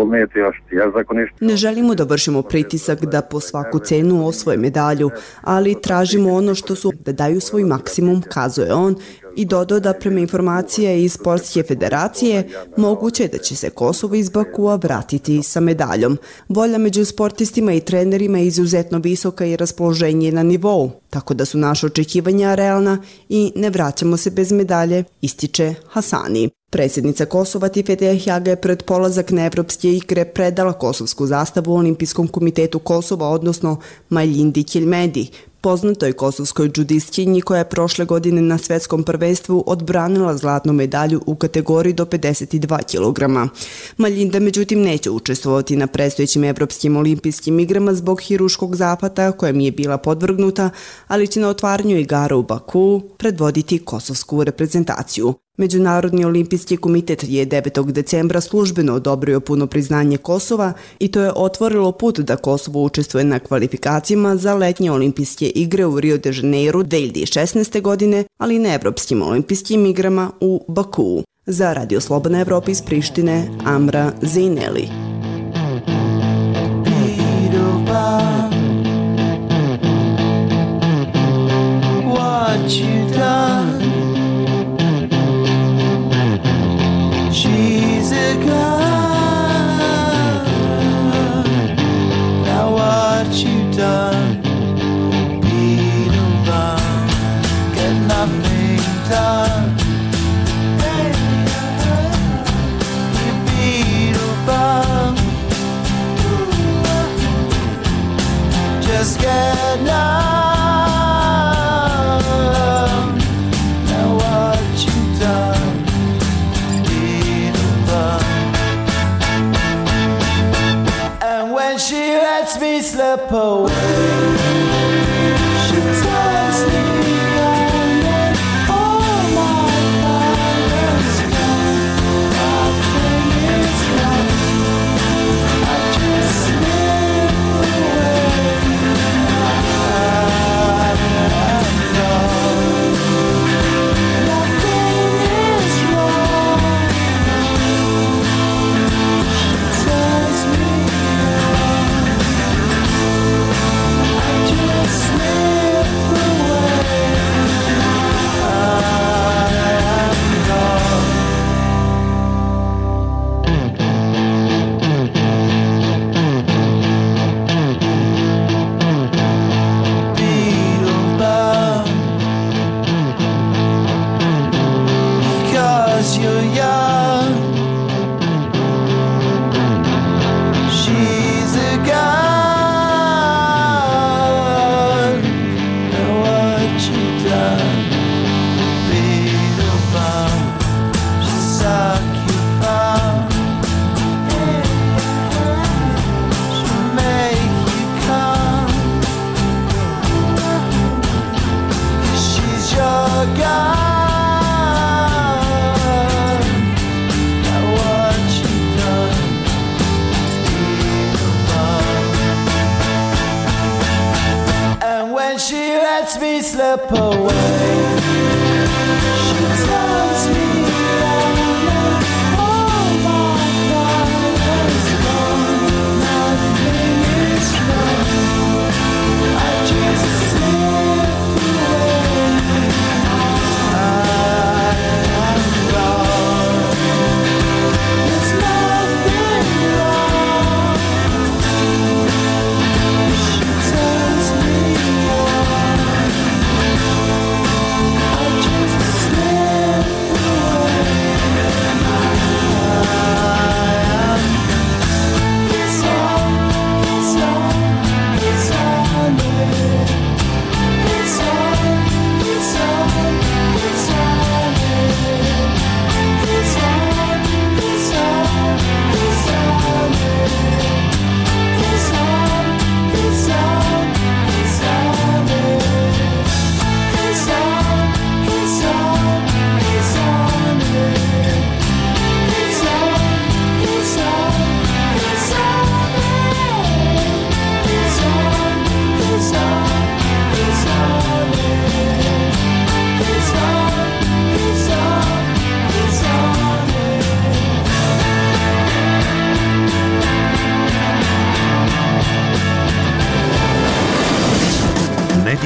Ne želimo da vršimo pritisak da po svaku cenu osvoje medalju, ali tražimo ono što su da daju svoj maksimum, kazuje on, i dodao da prema informacije iz Sportske federacije moguće da će se Kosovo iz Bakua vratiti sa medaljom. Volja među sportistima i trenerima je izuzetno visoka i raspoloženje na nivou, tako da su naše očekivanja realna i ne vraćamo se bez medalje, ističe Hasani. Predsjednica Kosova Tifete Hjaga je pred polazak na Evropske igre predala kosovsku zastavu Olimpijskom komitetu Kosova, odnosno Majlindi Keljmedi, poznatoj kosovskoj džudistkinji koja je prošle godine na svetskom prvenstvu odbranila zlatnu medalju u kategoriji do pedeset dva kilograma. Majlinda međutim neće učestvovati na predstojećim Evropskim olimpijskim igrama zbog hiruškog zahvata kojem je bila podvrgnuta, ali će na otvaranju igara u Baku predvoditi kosovsku reprezentaciju. Međunarodni olimpijski komitet je devetog decembra službeno odobrio puno priznanje Kosova i to je otvorilo put da Kosovo učestvuje na kvalifikacijama za letnje olimpijske igre u Rio de Janeiro dve hiljade šesnaeste. godine, ali i na Evropskim olimpijskim igrama u Baku. Za Radio Slobodna Evropa iz Prištine, Amra Zeineli. She's a girl. Now what you done? Beetlebum, get nothing done. You Beetlebum, just get numb. Now what you done? She lets me slip away. She tells me I'm in all my powers gone. Nothing is right. I just slip away. I'm gone. Nothing is wrong. She tells me slip away. She tells me that all my powers gone. Nothing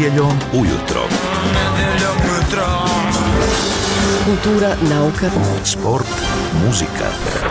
Nedjeljom ujutro. Kultura, nauka, sport, muzika.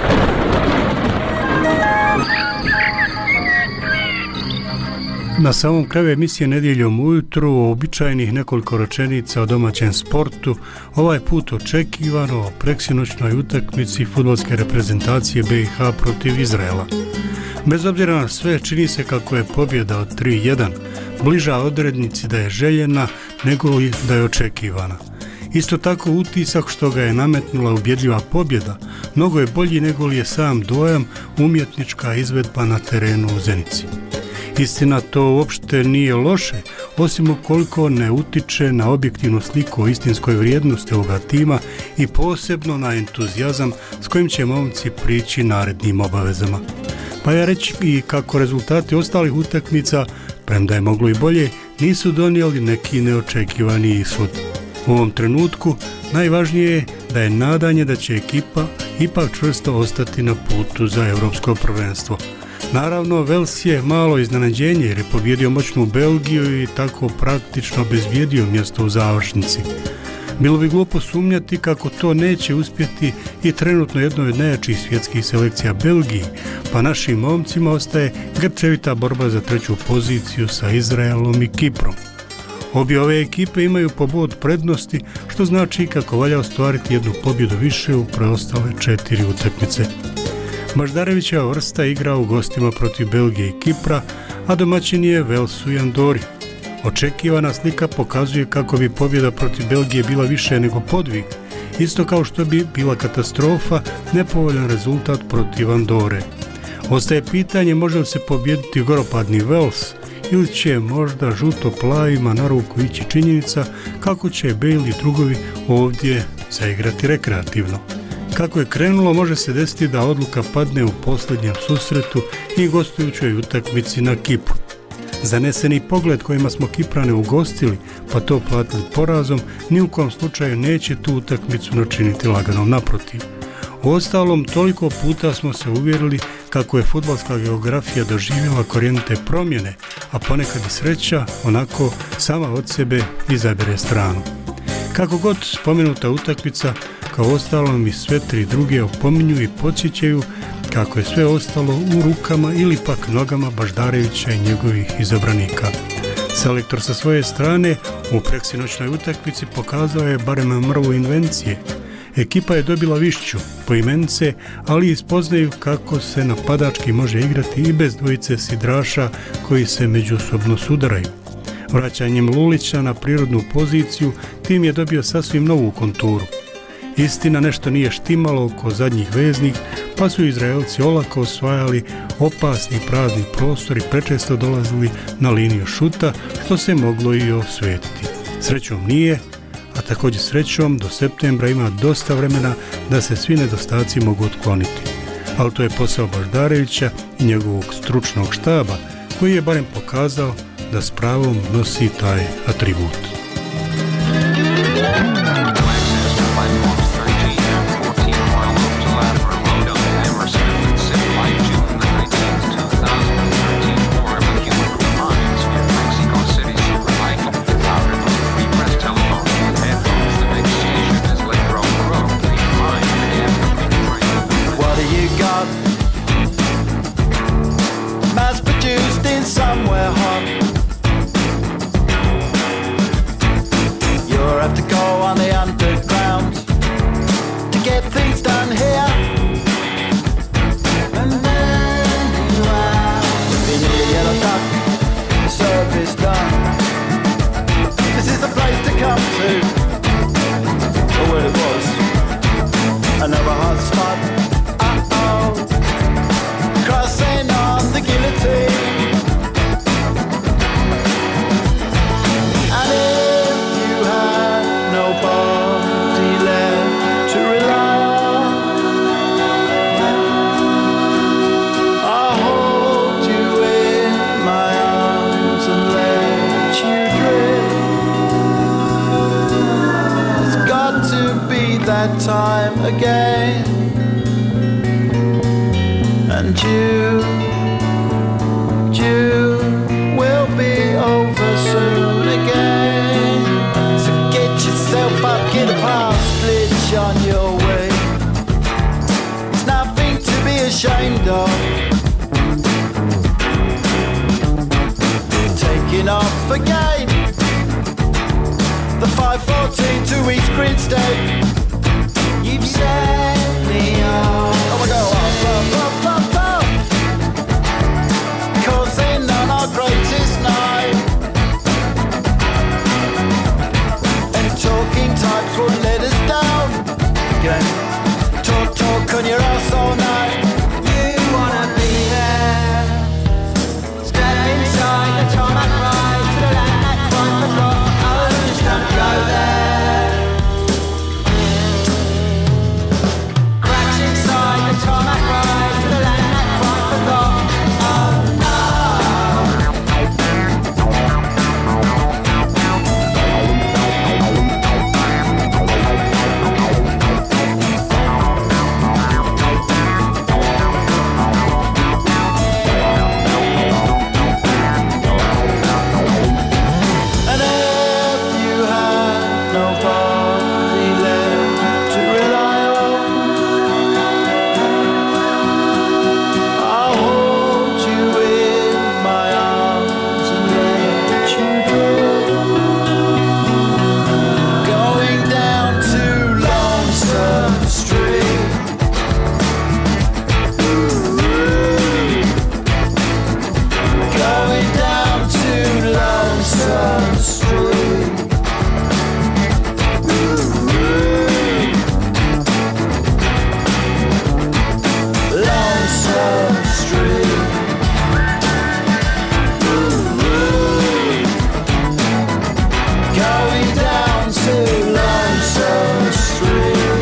Na samom kraju emisije Nedjeljom ujutru uobičajenih nekoliko rečenica o domaćem sportu, ovaj put očekivano o preksinoćnoj utakmici fudbalske reprezentacije B i H protiv Izraela. Bez obzira na sve, čini se kako je pobjeda od tri jedan bliža odrednici da je željena nego li da je očekivana. Isto tako utisak što ga je nametnula ubjedljiva pobjeda mnogo je bolji nego li je sam dojam umjetnička izvedba na terenu u Zenici. Istina, to uopšte nije loše, osim ukoliko ne utiče na objektivnu sliku o istinskoj vrijednosti ovoga tima i posebno na entuzijazam s kojim će momci prići narednim obavezama. Pa ja reći i kako rezultati ostalih utakmica, premda je moglo i bolje, nisu donijeli neki neočekivani ishod. U ovom trenutku najvažnije je da je nadanje da će ekipa ipak čvrsto ostati na putu za europsko prvenstvo. Naravno, Vels je malo iznenađenje jer je pobjedio moćnu Belgiju i tako praktično obezbijedio mjesto u završnici. Bilo bi glupo sumnjati kako to neće uspjeti i trenutno jednoj od najjačih svjetskih selekcija Belgiji, pa našim momcima ostaje grčevita borba za treću poziciju sa Izraelom i Kiprom. Obje ove ekipe imaju po bod prednosti, što znači kako valja ostvariti jednu pobjedu više u preostale četiri utakmice. Baždarevićeva vrsta igra u gostima protiv Belgije i Kipra, a domaćin je Velsu i Andori. Očekivana slika pokazuje kako bi pobjeda protiv Belgije bila više nego podvig, isto kao što bi bila katastrofa nepovoljan rezultat protiv Andore. Ostaje pitanje može li se pobijediti goropadni Vels ili će možda žuto-plavima na ruku ići činjenica kako će Bale i drugovi ovdje zaigrati rekreativno. Kako je krenulo, može se desiti da odluka padne u posljednjem susretu i gostujućoj utakmici na Kipru. Zaneseni pogled kojima smo Kiprane ugostili, pa to platili porazom, ni u kom slučaju neće tu utakmicu načiniti laganom, naprotiv. Uostalom, toliko puta smo se uvjerili kako je fudbalska geografija doživjela korijenite promjene, a ponekad i sreća onako sama od sebe izabere stranu. Kako god spomenuta utakmica, kao ostalom i sve tri druge opominju i podsjećaju kako je sve ostalo u rukama ili pak nogama Baždarevića i njegovih izabranika. Selektor sa svoje strane u preksinoćnoj utakmici pokazao je barem mrvu invencije. Ekipa je dobila višću, poimence, ali i spoznaju kako se napadački može igrati i bez dvojice sidraša koji se međusobno sudaraju. Vraćanjem Lulića na prirodnu poziciju, tim je dobio sasvim novu konturu. Istina, nešto nije štimalo oko zadnjih veznih, pa su Izraelci olako osvajali opasni prazni prostor i prečesto dolazili na liniju šuta, što se moglo i osvetiti. Srećom nije, a također srećom do septembra ima dosta vremena da se svi nedostaci mogu otkloniti. Ali to je posao Baždarevića i njegovog stručnog štaba, koji je barem pokazao da s pravom nosi taj atribut. Somewhere hot. You'll have to go on the underground to get things done here. And then you have to be near Yellow Duck, the service done. This is the place to come to, or where it was, another hot spot. Uh-oh, crossing on the guillotine. That time again, and you, you will be over soon again. the five fourteen to East Grinstead. You've set me on. Oh my God, up, up, up, up. Causing on our greatest night. And talking types won't let us down. Again. Talk, talk on your ass all night. You wanna be there. Step inside the tarmac ride to the land that finds the rock. Oh, just don't go there. Cracks inside the tarmac ride to the land that finds the rock. Oh no. And if you have nobody left to rely on, I'll hold you in my arms and let you go. Going down to Lonesome Street. Going down to Lonesome Street. Lonesome Street. Going down to Lonesome Street.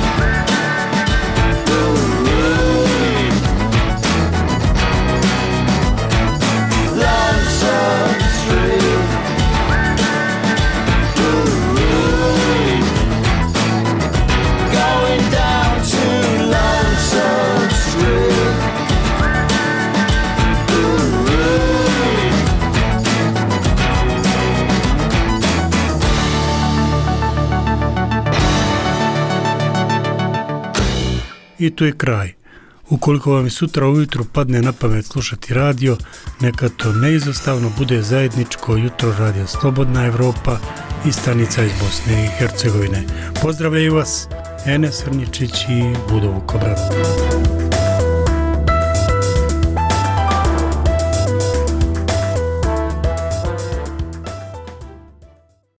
Lonesome Street. Going down to Lonesome Street. I tu je kraj. Ukoliko vam i sutra ujutro padne na pamet slušati radio, neka to neizostavno bude zajedničko jutro radija Slobodna Evropa i stanica iz Bosne i Hercegovine. Pozdravljaju vas Enes Vrničić i Budo Vukobrad.